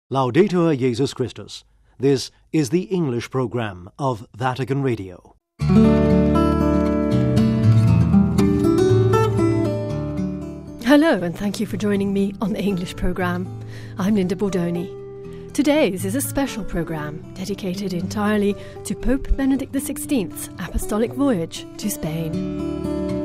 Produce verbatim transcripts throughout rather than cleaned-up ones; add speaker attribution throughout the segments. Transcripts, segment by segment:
Speaker 1: Laudetur Jesus Christus. This is the English program of Vatican Radio.
Speaker 2: Hello, and thank you for joining me on the English program. I'm Linda Bordoni. Today's is a special program dedicated entirely to Pope Benedict the sixteenth's apostolic voyage to Spain.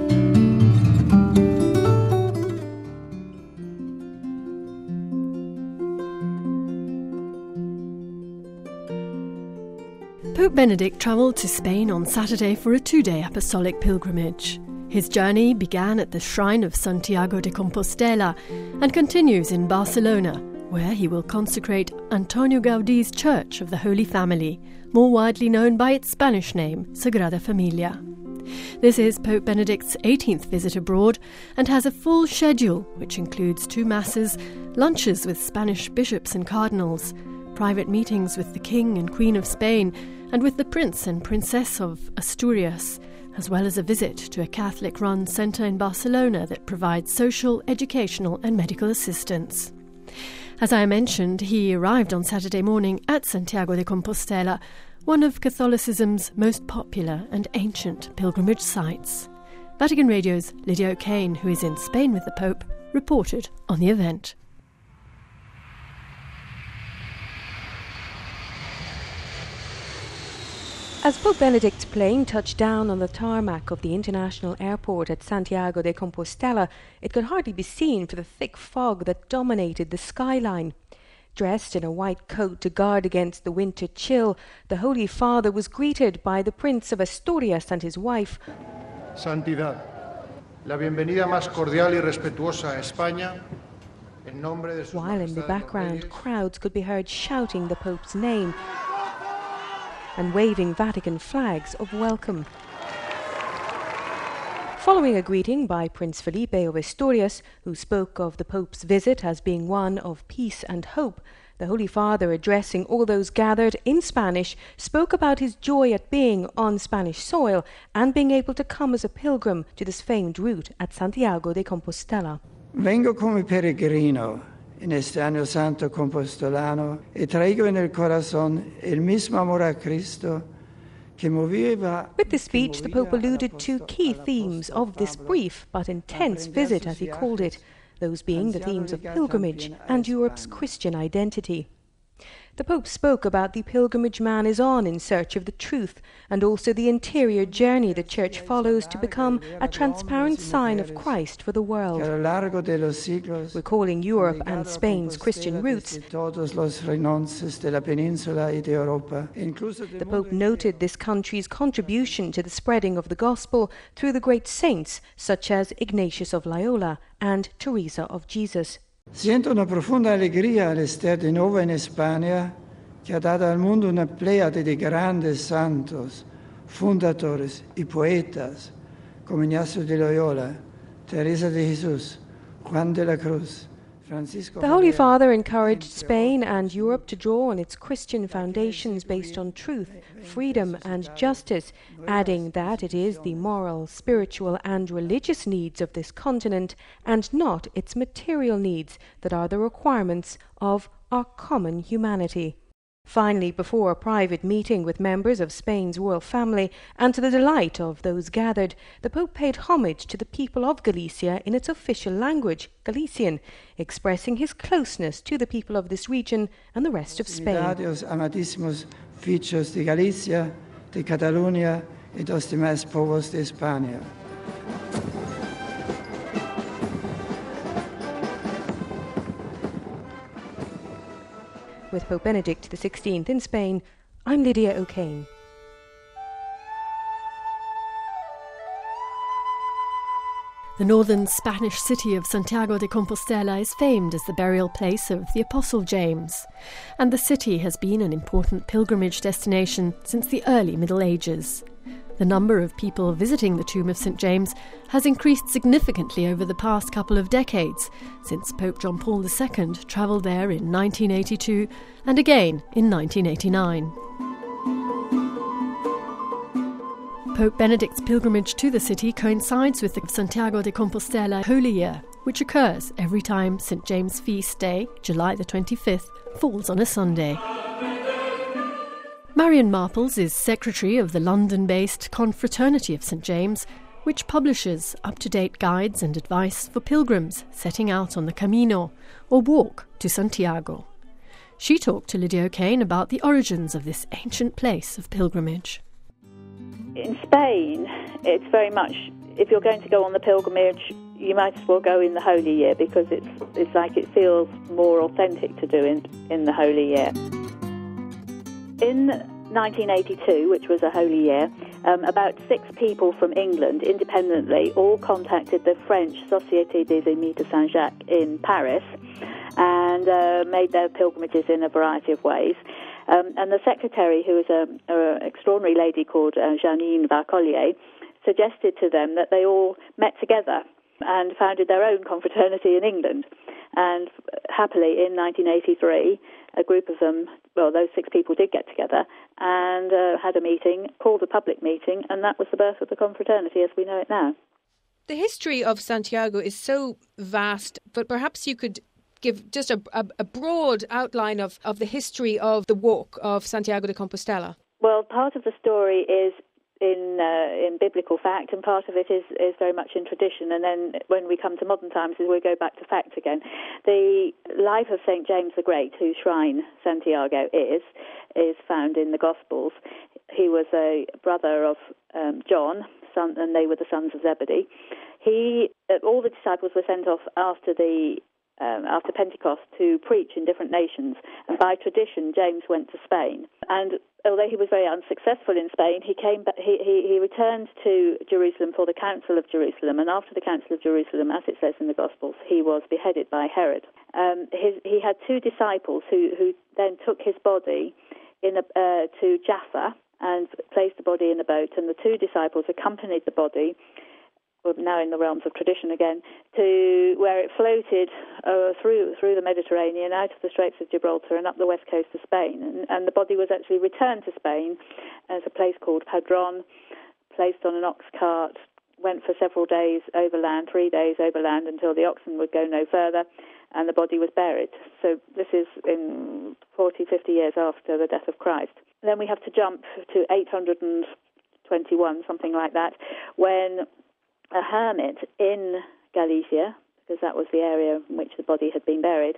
Speaker 2: Pope Benedict travelled to Spain on Saturday for a two-day apostolic pilgrimage. His journey began at the shrine of Santiago de Compostela and continues in Barcelona, where he will consecrate Antonio Gaudi's Church of the Holy Family, more widely known by its Spanish name, Sagrada Familia. This is Pope Benedict's eighteenth visit abroad and has a full schedule which includes two masses, lunches with Spanish bishops and cardinals, private meetings with the King and Queen of Spain and with the Prince and Princess of Asturias, as well as a visit to a Catholic-run centre in Barcelona that provides social, educational and medical assistance. As I mentioned, he arrived on Saturday morning at Santiago de Compostela, one of Catholicism's most popular and ancient pilgrimage sites. Vatican Radio's Lydia O'Kane, who is in Spain with the Pope, reported on the event.
Speaker 3: As Pope Benedict's plane touched down on the tarmac of the international airport at Santiago de Compostela, it could hardly be seen for the thick fog that dominated the skyline. Dressed in a white coat to guard against the winter chill, the Holy Father was greeted by the Prince of Asturias and his wife.
Speaker 4: Santidad, la bienvenida más cordial y respetuosa a España.
Speaker 3: While in the background, crowds could be heard shouting the Pope's name and waving Vatican flags of welcome. Following a greeting by Prince Felipe of Asturias, who spoke of the Pope's visit as being one of peace and hope, the Holy Father, addressing all those gathered in Spanish, spoke about his joy at being on Spanish soil and being able to come as a pilgrim to this famed route at Santiago de Compostela.
Speaker 5: Vengo come peregrino en este año santo compostolano y traigo en el corazón el mismo amor a Cristo que movía.
Speaker 3: With this speech, the Pope alluded to key themes of this brief but intense visit, as he called it, those being the themes of pilgrimage and Europe's Christian identity. The Pope spoke about the pilgrimage man is on in search of the truth and also the interior journey the Church follows to become a transparent sign of Christ for the world. Recalling Europe and Spain's Christian roots, the Pope noted this country's contribution to the spreading of the gospel through the great saints such as Ignatius of Loyola and Teresa of Jesus.
Speaker 5: Siento una profunda alegría al estar de nuevo en España, que ha dado al mundo una pléyade de grandes santos, fundadores y poetas, como Ignacio de Loyola, Teresa de Jesús, Juan de la Cruz, Francisco.
Speaker 3: The Holy Father encouraged Spain and Europe to draw on its Christian foundations based on truth, freedom and justice, adding that it is the moral, spiritual and religious needs of this continent and not its material needs that are the requirements of our common humanity. Finally, before a private meeting with members of Spain's royal family and to the delight of those gathered, the Pope paid homage to the people of Galicia in its official language, Galician, expressing his closeness to the people of this region and the rest of Spain.
Speaker 5: Amadísimos fichos de Galicia, de Cataluña y dos demás povos de España.
Speaker 3: With Pope Benedict the sixteenth in Spain, I'm Lydia O'Kane.
Speaker 2: The northern Spanish city of Santiago de Compostela is famed as the burial place of the Apostle James, and the city has been an important pilgrimage destination since the early Middle Ages. The number of people visiting the tomb of Saint James has increased significantly over the past couple of decades, since Pope John Paul the Second travelled there in nineteen eighty-two and again in nineteen eighty-nine. Pope Benedict's pilgrimage to the city coincides with the Santiago de Compostela Holy Year, which occurs every time Saint James' feast day, July the twenty-fifth, falls on a Sunday. Marion Marples is secretary of the London-based Confraternity of Saint James, which publishes up-to-date guides and advice for pilgrims setting out on the Camino, or walk to Santiago. She talked to Lydia O'Kane about the origins of this ancient place of pilgrimage.
Speaker 6: In Spain, it's very much, if you're going to go on the pilgrimage, you might as well go in the Holy Year, because it's it's like it feels more authentic to do in, in the Holy Year. In nineteen eighty-two, which was a Holy Year, um, about six people from England, independently, all contacted the French Société des Amis de Saint-Jacques in Paris and uh, made their pilgrimages in a variety of ways. Um, and the secretary, who was an extraordinary lady called uh, Jeannine Valcollier, suggested to them that they all met together and founded their own confraternity in England. And happily, in nineteen eighty-three, a group of them, well, those six people did get together and uh, had a meeting, called a public meeting, and that was the birth of the confraternity as we know it now.
Speaker 3: The history of Santiago is so vast, but perhaps you could give just a, a, a broad outline of, of the history of the walk of Santiago de Compostela.
Speaker 6: Well, part of the story is in uh, in biblical fact, and part of it is, is very much in tradition. And then when we come to modern times, we go back to fact again. The life of Saint James the Great, whose shrine Santiago is, is found in the Gospels. He was a brother of um, John, son, and they were the sons of Zebedee. He, uh, all the disciples were sent off after the Um, after Pentecost to preach in different nations, and by tradition James went to Spain, and although he was very unsuccessful in Spain, he came back, he, he, he returned to Jerusalem for the Council of Jerusalem, and after the Council of Jerusalem, as it says in the Gospels, he was beheaded by Herod. Um, his, he had two disciples who, who then took his body in a, uh, to Jaffa and placed the body in a boat, and the two disciples accompanied the body, now in the realms of tradition again, to where it floated uh, through through the Mediterranean, out of the Straits of Gibraltar and up the west coast of Spain. And, and the body was actually returned to Spain as a place called Padron, placed on an ox cart, went for several days overland, three days overland, until the oxen would go no further, and the body was buried. So this is in forty, fifty years after the death of Christ. Then we have to jump to eight hundred twenty-one, something like that, when a hermit in Galicia, because that was the area in which the body had been buried,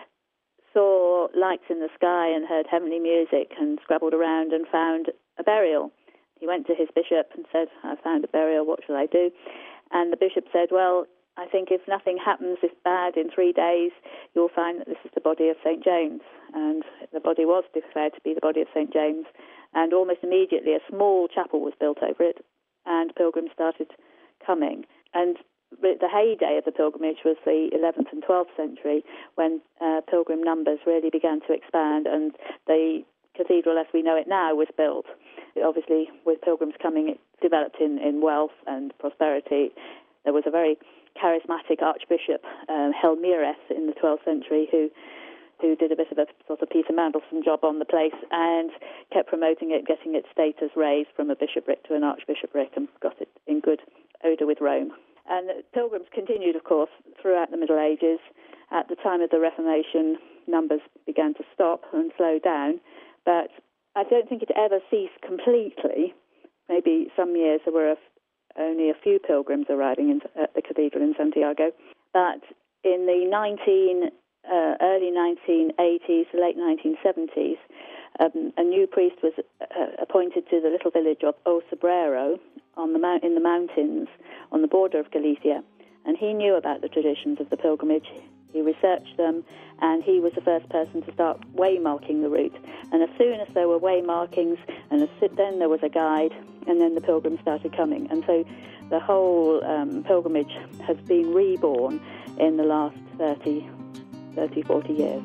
Speaker 6: saw lights in the sky and heard heavenly music and scrabbled around and found a burial. He went to his bishop and said, I found a burial, what shall I do? And the bishop said, well, I think if nothing happens this bad in three days, you'll find that this is the body of Saint James. And the body was declared to be the body of Saint James, and almost immediately a small chapel was built over it, and pilgrims started coming. And the heyday of the pilgrimage was the eleventh and twelfth century, when uh, pilgrim numbers really began to expand, and the cathedral as we know it now was built. Obviously, with pilgrims coming, it developed in, in wealth and prosperity. There was a very charismatic archbishop, uh, Helmirez, in the twelfth century, who who did a bit of a sort of Peter Mandelson job on the place and kept promoting it, getting its status raised from a bishopric to an archbishopric, and got it in good odour with Rome. And pilgrims continued, of course, throughout the Middle Ages. At the time of the Reformation, numbers began to stop and slow down, but I don't think it ever ceased completely. Maybe some years there were a, only a few pilgrims arriving in, at the cathedral in Santiago, but in the nineteen, uh, early nineteen eighties, late nineteen seventies, um, a new priest was uh, appointed to the little village of O Sobrero on the mount, in the mountains on the border of Galicia, and he knew about the traditions of the pilgrimage. He researched them, and he was the first person to start waymarking the route. And as soon as there were waymarkings, and as, then there was a guide, and then the pilgrims started coming. And so the whole um, pilgrimage has been reborn in the last thirty, forty years.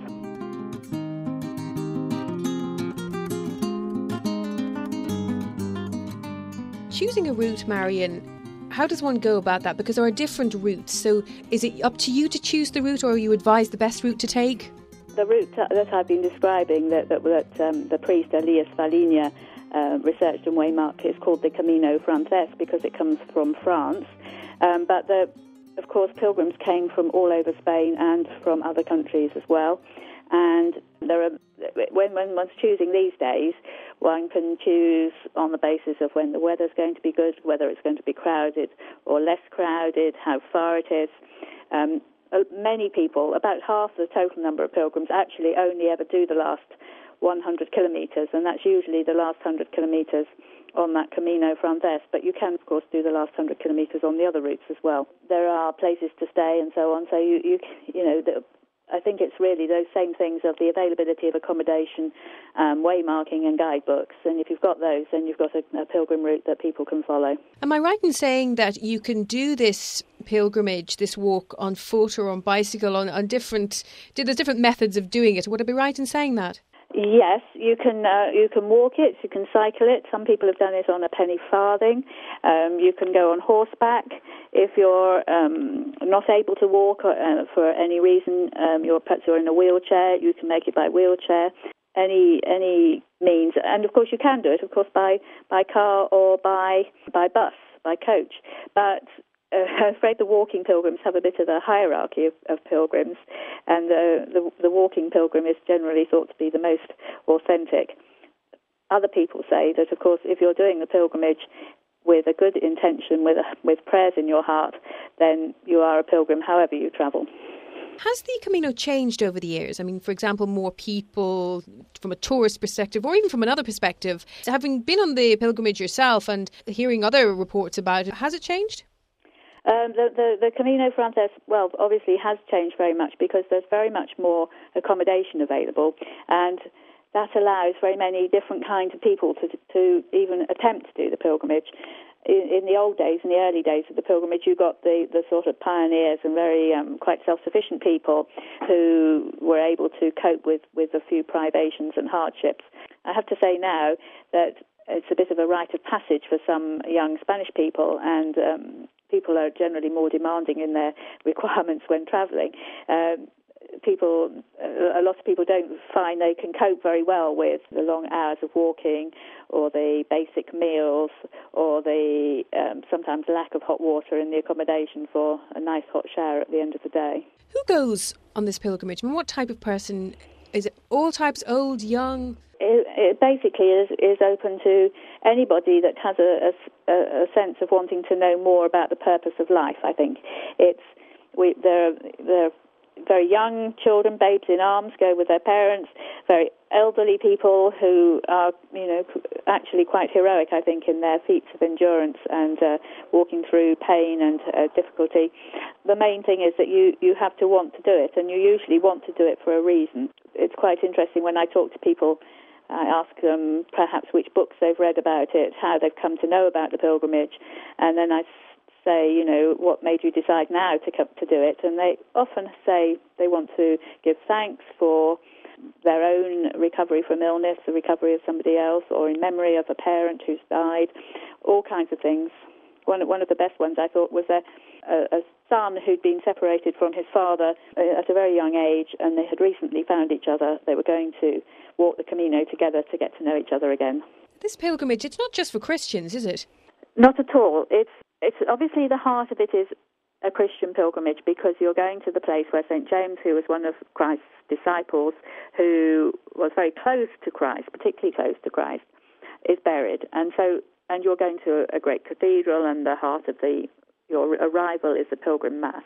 Speaker 3: Choosing a route, Marion, how does one go about that? Because there are different routes. So is it up to you to choose the route, or are you advised the best route to take?
Speaker 6: The route that I've been describing, that, that, that um, the priest Elias Valinia uh, researched and waymarked, is called the Camino Frances because it comes from France. Um, but the of course, pilgrims came from all over Spain and from other countries as well. And there are, when, when one's choosing these days, one can choose on the basis of when the weather's going to be good, whether it's going to be crowded or less crowded, how far it is. Um, many people, about half the total number of pilgrims, actually only ever do the last one hundred kilometres, and that's usually the last one hundred kilometres on that Camino Francés, but you can, of course, do the last one hundred kilometres on the other routes as well. There are places to stay and so on, so you, you, you know, the, I think it's really those same things of the availability of accommodation, um, waymarking and guidebooks, and if you've got those, then you've got a, a pilgrim route that people can follow.
Speaker 7: Am I right in saying that you can do this pilgrimage, this walk on foot or on bicycle, on, on different, there's different methods of doing it? Would I be right in saying that?
Speaker 6: Yes, you can uh, you can walk it, you can cycle it. Some people have done it on a penny farthing. Um, you can go on horseback. If you're um, not able to walk uh, for any reason, um, you're perhaps you're in a wheelchair, you can make it by wheelchair. Any any means, and of course you can do it, of course, by by car or by by bus, by coach. But Uh, I'm afraid the walking pilgrims have a bit of a hierarchy of, of pilgrims, and uh, the, the walking pilgrim is generally thought to be the most authentic. Other people say that, of course, if you're doing the pilgrimage with a good intention, with a, with prayers in your heart, then you are a pilgrim however you travel.
Speaker 7: Has the Camino changed over the years? I mean, for example, more people from a tourist perspective or even from another perspective, having been on the pilgrimage yourself and hearing other reports about it, has it changed?
Speaker 6: Um, the, the, the Camino Francés, well, obviously has changed very much because there's very much more accommodation available, and that allows very many different kinds of people to to even attempt to do the pilgrimage. In, in the old days, in the early days of the pilgrimage, you got the, the sort of pioneers and very um, quite self-sufficient people who were able to cope with, with a few privations and hardships. I have to say now that it's a bit of a rite of passage for some young Spanish people, and um, people are generally more demanding in their requirements when travelling. Um, people, a lot of people don't find they can cope very well with the long hours of walking, or the basic meals, or the um, sometimes lack of hot water in the accommodation for a nice hot shower at the end of the day.
Speaker 7: Who goes on this pilgrimage? I mean, what type of person? Is it all types, old, young?
Speaker 6: It, it basically is, is open to anybody that has a, a, a sense of wanting to know more about the purpose of life. I think it's we there there are very young children, babes in arms, go with their parents. Very elderly people who are, you know, actually quite heroic, I think, in their feats of endurance and uh, walking through pain and uh, difficulty. The main thing is that you, you have to want to do it, and you usually want to do it for a reason. It's quite interesting when I talk to people. I ask them perhaps which books they've read about it, how they've come to know about the pilgrimage, and then I say, you know, what made you decide now to come to do it? And they often say they want to give thanks for their own recovery from illness, the recovery of somebody else, or in memory of a parent who's died, all kinds of things. One, one of the best ones I thought was a, a, a son who'd been separated from his father at a very young age, and they had recently found each other. They were going to walk the Camino together to get to know each other again.
Speaker 7: This pilgrimage, it's not just for Christians, is it?
Speaker 6: Not at all. It's It's obviously the heart of it is a Christian pilgrimage, because you're going to the place where Saint James, who was one of Christ's disciples, who was very close to Christ, particularly close to Christ, is buried. And so, and you're going to a great cathedral, and the heart of the your arrival is the pilgrim mass.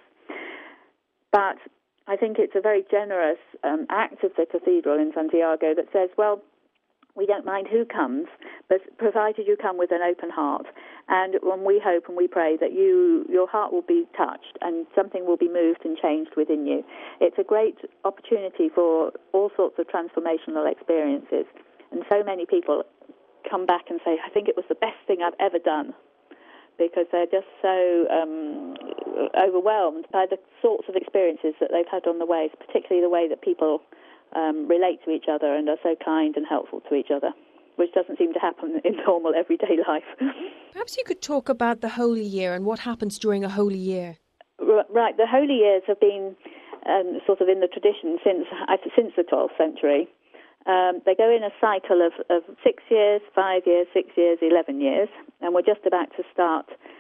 Speaker 6: But I think it's a very generous um, act of the cathedral in Santiago that says, well, we don't mind who comes, but provided you come with an open heart. And when we hope and we pray that you, your heart will be touched and something will be moved and changed within you. It's a great opportunity for all sorts of transformational experiences. And so many people come back and say, I think it was the best thing I've ever done, because they're just so um, overwhelmed by the sorts of experiences that they've had on the way, particularly the way that people Um, relate to each other and are so kind and helpful to each other, which doesn't seem to happen in normal everyday life.
Speaker 7: Perhaps you could talk about the Holy Year and what happens during a Holy Year.
Speaker 6: Right, the Holy Years have been um, sort of in the tradition since since the twelfth century. Um, they go in a cycle of, of six years, five years, six years, eleven years, and we're just about to start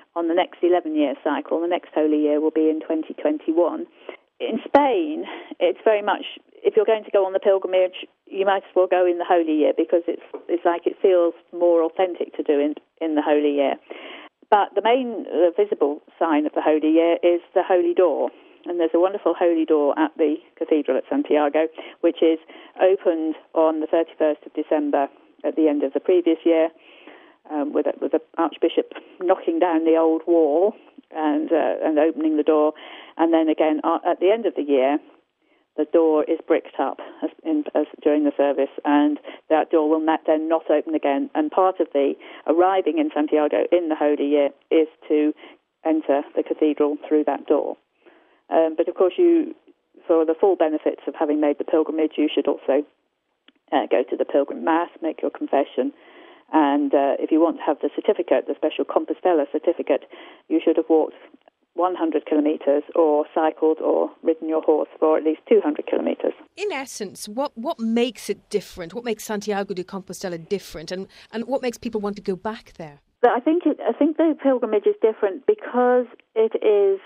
Speaker 6: on the next eleven-year cycle. The next Holy Year will be in twenty twenty-one. In Spain, it's very much, if you're going to go on the pilgrimage, you might as well go in the Holy Year, because it's it's like it feels more authentic to do in, in the Holy Year. But the main uh, visible sign of the Holy Year is the Holy Door. And there's a wonderful Holy Door at the Cathedral at Santiago, which is opened on the thirty-first of December at the end of the previous year, um, with, a, with the Archbishop knocking down the old wall and uh, and opening the door. And then again, uh, at the end of the year, the door is bricked up as in, as during the service, and that door will not, then not open again. And part of the arriving in Santiago in the Holy Year is to enter the cathedral through that door. Um, but of course, you, for the full benefits of having made the pilgrimage, you should also uh, go to the pilgrim mass, make your confession, and uh, if you want to have the certificate, the special Compostela certificate, you should have walked one hundred kilometres or cycled or ridden your horse for at least two hundred kilometres.
Speaker 7: In essence, what, what makes it different? What makes Santiago de Compostela different, and, and what makes people want to go back there?
Speaker 6: But I think it, I think the pilgrimage is different because it is.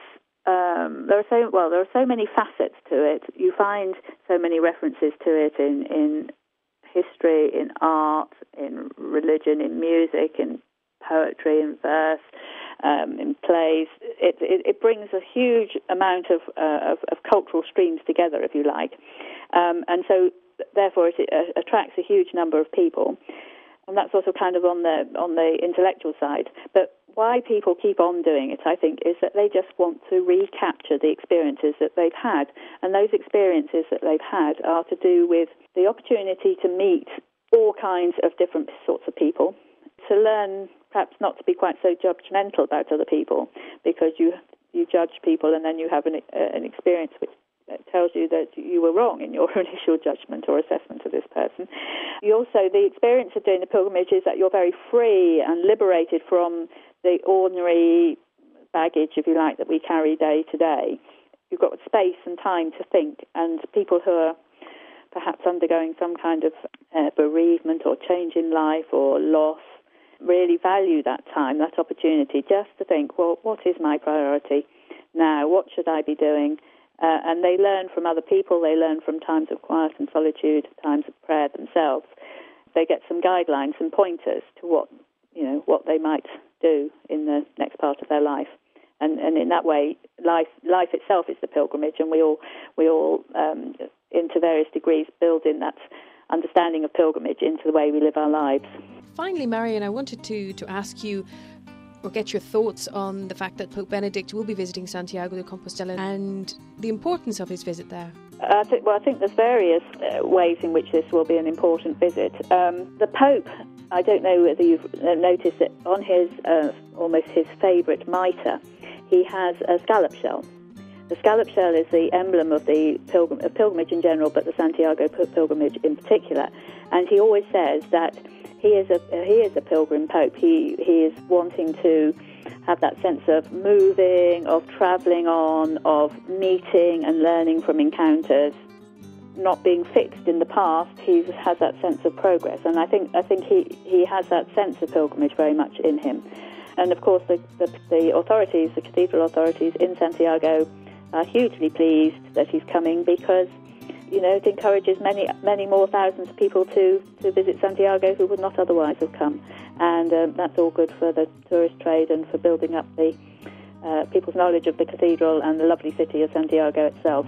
Speaker 6: Um, there are so well. There are so many facets to it. You find so many references to it in, in history, in art, in religion, in music, in poetry, in verse, um, in plays. It, it, it brings a huge amount of, uh, of, of cultural streams together, if you like, um, and so therefore it uh, attracts a huge number of people. And that's also kind of on the on the intellectual side. But why people keep on doing it, I think, is that they just want to recapture the experiences that they've had. And those experiences that they've had are to do with the opportunity to meet all kinds of different sorts of people, to learn perhaps not to be quite so judgmental about other people, because you you judge people and then you have an, uh, an experience which tells you that you were wrong in your initial judgment or assessment of this person. You also, the experience of doing the pilgrimage is that you're very free and liberated from the ordinary baggage, if you like, that we carry day to day. You've got space and time to think, and people who are perhaps undergoing some kind of uh, bereavement or change in life or loss really value that time, that opportunity, just to think, well, what is my priority now? What should I be doing? Uh, and they learn from other people. They learn from times of quiet and solitude, times of prayer themselves. They get some guidelines and pointers to what, you know, what they might do in the next part of their life. And, and in that way, life life itself is the pilgrimage, and we all we all um, into various degrees build in that understanding of pilgrimage into the way we live our lives.
Speaker 7: Finally, Marion, I wanted to to ask you, or get your thoughts on the fact that Pope Benedict will be visiting Santiago de Compostela and the importance of his visit there.
Speaker 6: I think, well, I think there's various uh, ways in which this will be an important visit. Um, the Pope, I don't know whether you've noticed it, on his uh, almost his favourite mitre, he has a scallop shell. The scallop shell is the emblem of the pilgrim, uh, pilgrimage in general, but the Santiago pilgrimage in particular. And he always says that He is a he is a pilgrim pope. He he is wanting to have that sense of moving, of travelling on, of meeting and learning from encounters, not being fixed in the past. He has that sense of progress, and I think I think he, he has that sense of pilgrimage very much in him. And of course, the, the the authorities, the cathedral authorities in Santiago, are hugely pleased that he's coming, because, you know, it encourages many, many more thousands of people to, to visit Santiago who would not otherwise have come. And um, that's all good for the tourist trade and for building up the uh, people's knowledge of the cathedral and the lovely city of Santiago itself.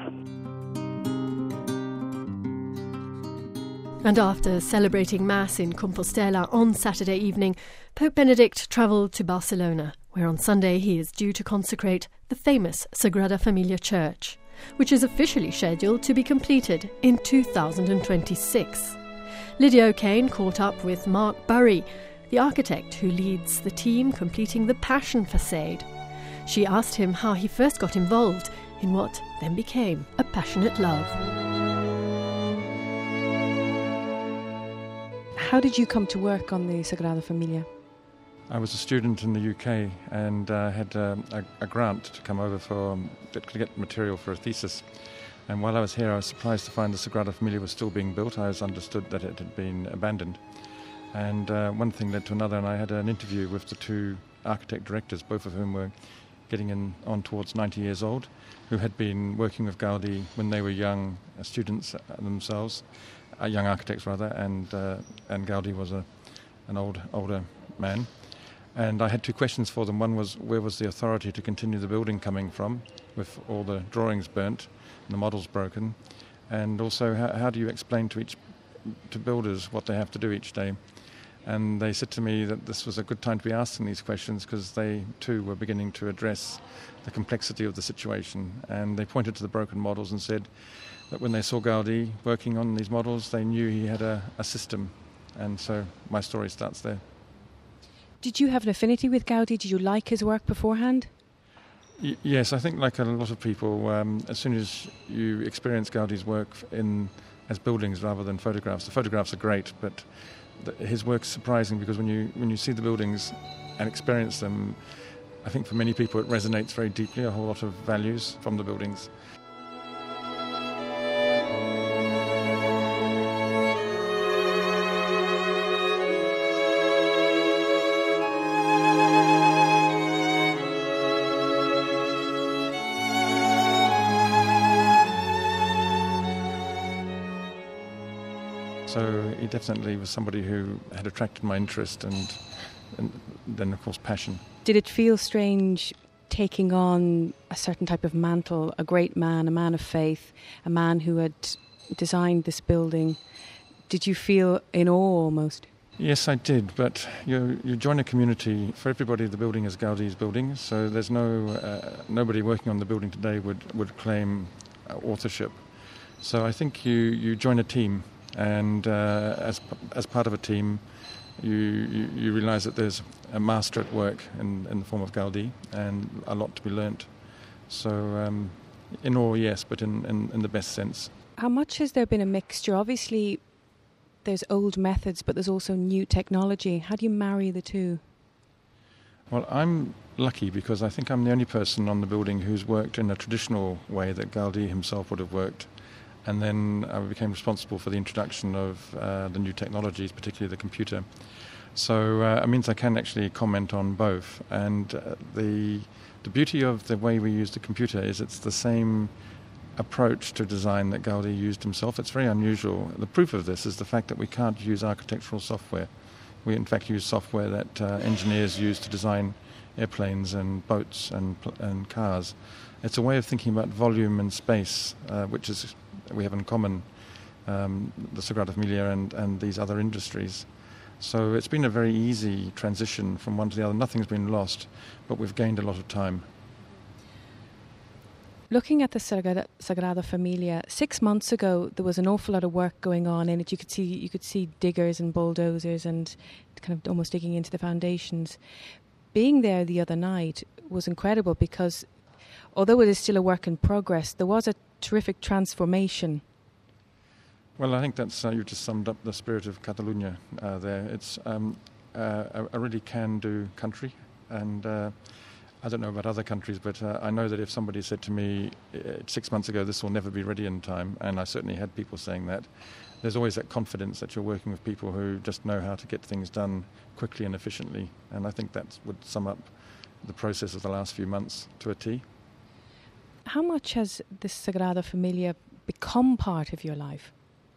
Speaker 2: And after celebrating Mass in Compostela on Saturday evening, Pope Benedict travelled to Barcelona, where on Sunday he is due to consecrate the famous Sagrada Familia Church, which is officially scheduled to be completed in two thousand twenty-six. Lydia O'Kane caught up with Mark Burry, the architect who leads the team completing the Passion Facade. She asked him how he first got involved in what then became a passionate love.
Speaker 3: How did you come to work on the Sagrada Familia?
Speaker 8: I was a student in the U K and uh, had um, a, a grant to come over for um, to get material for a thesis. And while I was here, I was surprised to find the Sagrada Familia was still being built. I was understood that it had been abandoned. And uh, one thing led to another, and I had an interview with the two architect directors, both of whom were getting in on towards ninety years old, who had been working with Gaudi when they were young uh, students themselves, uh, young architects rather, and uh, and Gaudi was a an old older man. And I had two questions for them. One was, where was the authority to continue the building coming from, with all the drawings burnt and the models broken? And also, how, how do you explain to each to builders what they have to do each day? And they said to me that this was a good time to be asking these questions because they too were beginning to address the complexity of the situation. And they pointed to the broken models and said that when they saw Gaudi working on these models, they knew he had a, a system. And so my story starts there.
Speaker 3: Did you have an affinity with Gaudi? Did you like his work beforehand?
Speaker 8: Y- yes, I think like a lot of people, um, as soon as you experience Gaudi's work in as buildings rather than photographs, the photographs are great, but the, his work's surprising because when you when you see the buildings and experience them, I think for many people it resonates very deeply, a whole lot of values from the buildings. So he definitely was somebody who had attracted my interest and, and then, of course, passion.
Speaker 3: Did it feel strange taking on a certain type of mantle, a great man, a man of faith, a man who had designed this building? Did you feel in awe almost?
Speaker 8: Yes, I did, but you you join a community. For everybody, the building is Gaudi's building, so there's no uh, nobody working on the building today would, would claim uh, authorship. So I think you, you join a team. And uh, as as part of a team, you, you, you realise that there's a master at work in, in the form of Gaudi and a lot to be learnt. So um, in awe, yes, but in, in, in the best sense.
Speaker 3: How much has there been a mixture? Obviously, there's old methods, but there's also new technology. How do you marry the two?
Speaker 8: Well, I'm lucky because I think I'm the only person on the building who's worked in a traditional way that Gaudi himself would have worked. And then I became responsible for the introduction of uh, the new technologies, particularly the computer. So uh, it means I can actually comment on both. And uh, the the beauty of the way we use the computer is it's the same approach to design that Gaudi used himself. It's very unusual. The proof of this is the fact that we can't use architectural software. We in fact use software that uh, engineers use to design airplanes and boats and and cars. It's a way of thinking about volume and space, uh, which is we have in common, um, the Sagrada Familia and, and these other industries. So it's been a very easy transition from one to the other. Nothing's been lost, but we've gained a lot of time.
Speaker 3: Looking at the Sagrada, Sagrada Familia, six months ago there was an awful lot of work going on in it. You could see you could see diggers and bulldozers and kind of almost digging into the foundations. Being there the other night was incredible because although it is still a work in progress, there was a terrific transformation.
Speaker 8: Well, I think that's uh, you just summed up the spirit of Catalonia uh, there. It's um, uh, a, a really can-do country, and uh, I don't know about other countries, but uh, I know that if somebody said to me uh, six months ago, this will never be ready in time, and I certainly had people saying that, there's always that confidence that you're working with people who just know how to get things done quickly and efficiently, and I think that would sum up the process of the last few months to a T.
Speaker 3: How much has this Sagrada Familia become part of your life?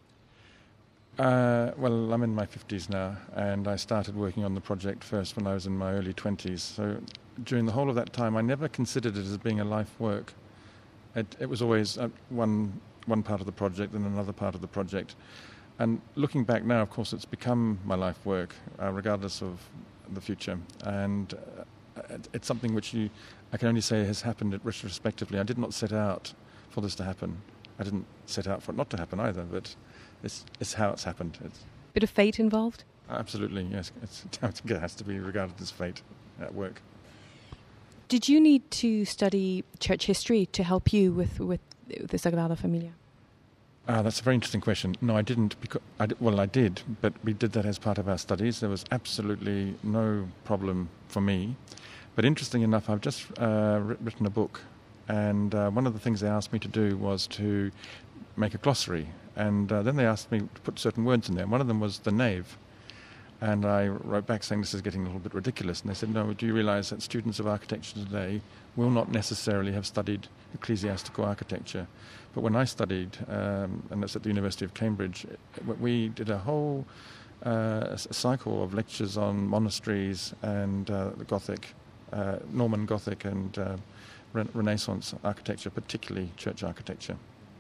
Speaker 8: Uh, well, I'm in my fifties now, and I started working on the project first when I was in my early twenties. So during the whole of that time, I never considered it as being a life work. It, it was always uh, one one part of the project and another part of the project. And looking back now, of course, it's become my life work, uh, regardless of the future. And uh, it's something which you, I can only say has happened retrospectively. I did not set out for this to happen. I didn't set out for it not to happen either, but it's, it's how it's happened. It's
Speaker 3: Bit of fate involved?
Speaker 8: Absolutely, yes. It's, I think it has to be regarded as fate at work.
Speaker 3: Did you need to study church history to help you with, with the Sagrada Familia?
Speaker 8: Ah, that's a very interesting question. No, I didn't. Because I did, well, I did, but we did that as part of our studies. There was absolutely no problem for me. But interesting enough, I've just uh, written a book, and uh, one of the things they asked me to do was to make a glossary, and uh, then they asked me to put certain words in there. One of them was the nave, And I wrote back saying this is getting a little bit ridiculous. And they said, no, do you realise that students of architecture today will not necessarily have studied ecclesiastical architecture? But when I studied, um, and that's at the University of Cambridge, we did a whole uh, a cycle of lectures on monasteries and uh, the Gothic, uh, Norman Gothic and uh, re- Renaissance architecture, particularly church architecture.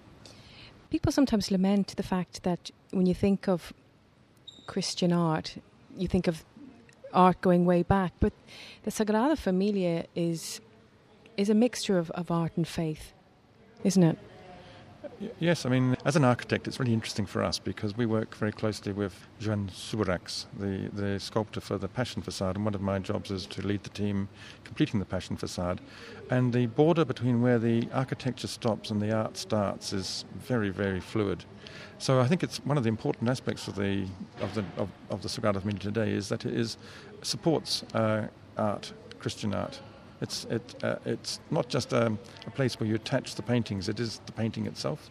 Speaker 3: People sometimes lament the fact that when you think of Christian art, you think of art going way back, but the Sagrada Familia is is a mixture of, of art and faith, isn't it?
Speaker 8: Y- yes, I mean, as an architect, it's really interesting for us because we work very closely with Joan Subiracs, the, the sculptor for the Passion Facade, and one of my jobs is to lead the team completing the Passion Facade. And the border between where the architecture stops and the art starts is very, very fluid. So I think it's one of the important aspects of the of the of, of the Sagrada Familia today is that it is supports uh, art, Christian art. It's it uh, it's not just a, a place where you attach the paintings; it is the painting itself.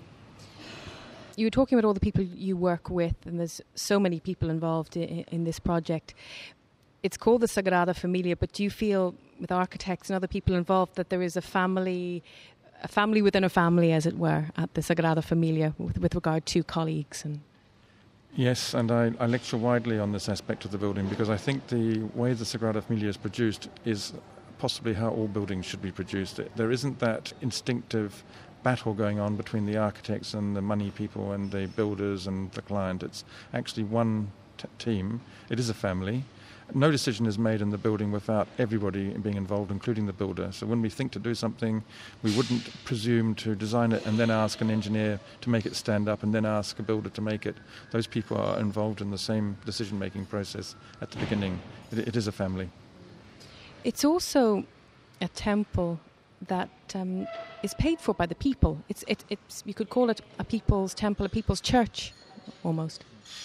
Speaker 3: You were talking about all the people you work with, and there's so many people involved in, in this project. It's called the Sagrada Familia, but do you feel, with architects and other people involved, that there is a family? A family within a family, as it were, at the Sagrada Familia with, with regard to colleagues? And
Speaker 8: Yes, and I, I lecture widely on this aspect of the building because I think the way the Sagrada Familia is produced is possibly how all buildings should be produced. There isn't that instinctive battle going on between the architects and the money people and the builders and the client. It's actually one t- team. It is a family. No decision is made in the building without everybody being involved, including the builder. So when we think to do something, we wouldn't presume to design it and then ask an engineer to make it stand up and then ask a builder to make it. Those people are involved in the same decision-making process at the beginning. It, it is a family.
Speaker 3: It's also a temple that um, is paid for by the people. It's, it, it's you could call it a people's temple, a people's church, almost.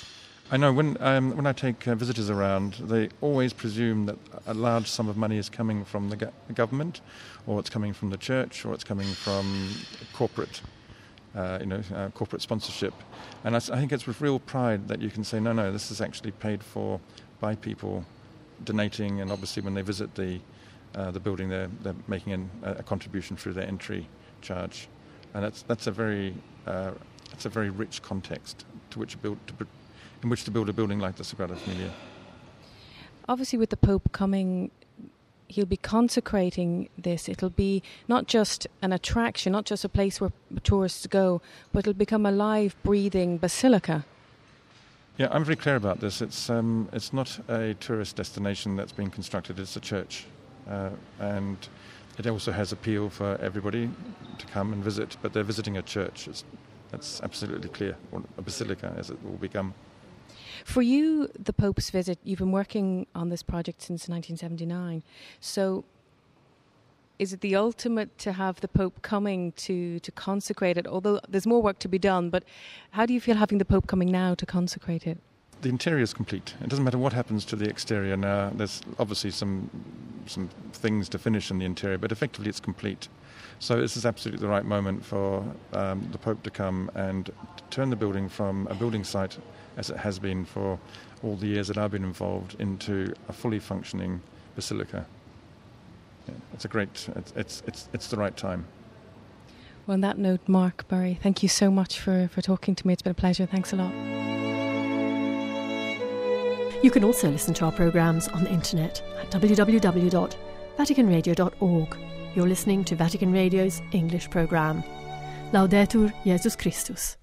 Speaker 8: I know when um, when I take uh, visitors around, they always presume that a large sum of money is coming from the, go- the government, or it's coming from the church, or it's coming from corporate, uh, you know, uh, corporate sponsorship. And I, I think it's with real pride that you can say, no, no, this is actually paid for by people donating, and obviously when they visit the uh, the building, they're they're making an, a contribution through their entry charge, and that's that's a very uh, it's a very rich context to which build to. in which to build a building like the Sagrada Familia.
Speaker 3: Obviously, with the Pope coming, he'll be consecrating this. It'll be not just an attraction, not just a place where tourists go, but it'll become a live, breathing basilica.
Speaker 8: Yeah, I'm very clear about this. It's um, it's not a tourist destination that's being constructed. It's a church, uh, and it also has appeal for everybody to come and visit. But they're visiting a church. It's, that's absolutely clear. Or a basilica, as it will become.
Speaker 3: For you, the Pope's visit, you've been working on this project since nineteen seventy-nine. So is it the ultimate to have the Pope coming to, to consecrate it? Although there's more work to be done, but how do you feel having the Pope coming now to consecrate it?
Speaker 8: The interior is complete. It doesn't matter what happens to the exterior now. There's obviously some some things to finish in the interior, but effectively it's complete. So this is absolutely the right moment for um, the Pope to come and turn the building from a building site, as it has been for all the years that I've been involved, into a fully functioning basilica. Yeah, it's a great, it's, it's it's it's the right time.
Speaker 3: Well, on that note, Mark Burry, thank you so much for, for talking to me. It's been a pleasure. Thanks a lot.
Speaker 2: You can also listen to our programmes on the internet at w w w dot vatican radio dot org. You're listening to Vatican Radio's English programme. Laudetur Jesus Christus.